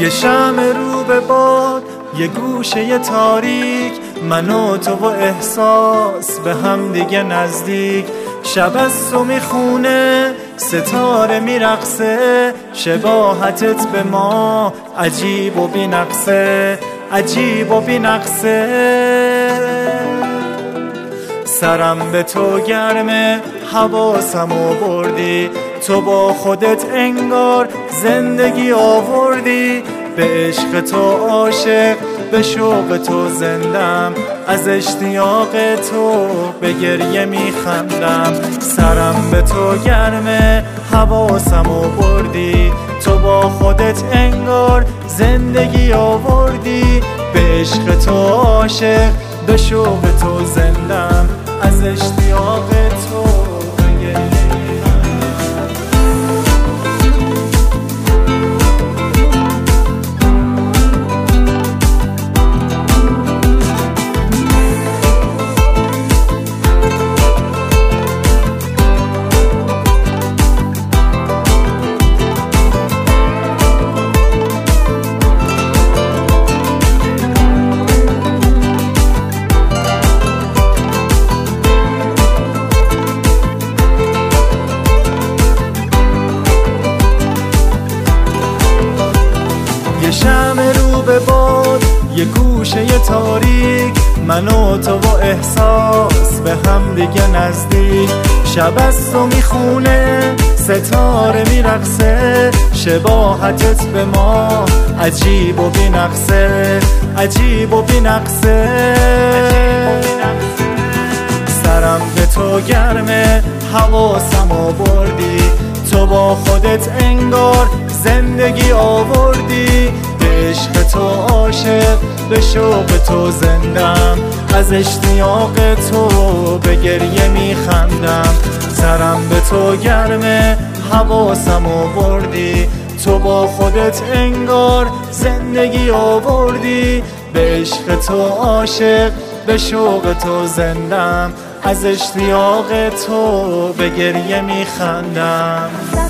یه شمع رو به باد، یه گوشه تاریک، من و تو و احساس به هم دیگه نزدیک. شب از تو میخونه، ستاره میرقصه، شباهتت به ما عجیب و بی‌نقصه، عجیب و بی‌نقصه. سرم به تو گرمه، حواسمو بردی، تو با خودت انگار زندگی آوردی. به عشق تو عاشق، به شوق تو زندم، از اشتیاق تو به گریه میخندم. سرم به تو گرمه، حواسمو بردی، تو با خودت انگار زندگی آوردی. به عشق تو عاشق، به شوق تو زندم، از اشتیاق تو به گریه شمع رو به باد، یه گوشه تاریک، من و تو و احساس به هم دیگه نزدیک. شب از تو میخونه، ستاره میرقصه، شباهتت به ما عجیب و بی‌نقصه، عجیب و بی‌نقصه. سرم به تو گرمه، حواسمو بردی، تو با خودت انگار زندگی آوردی. به عشق تو عاشق، به شوق تو زندم، از اشتیاق تو به گریه میخندم. سرم به تو گرمه، حواسمو بردی، تو با خودت انگار زندگی آوردی. به عشق تو عاشق، به شوق تو زندم، از اشتیاق تو به گریه میخندم.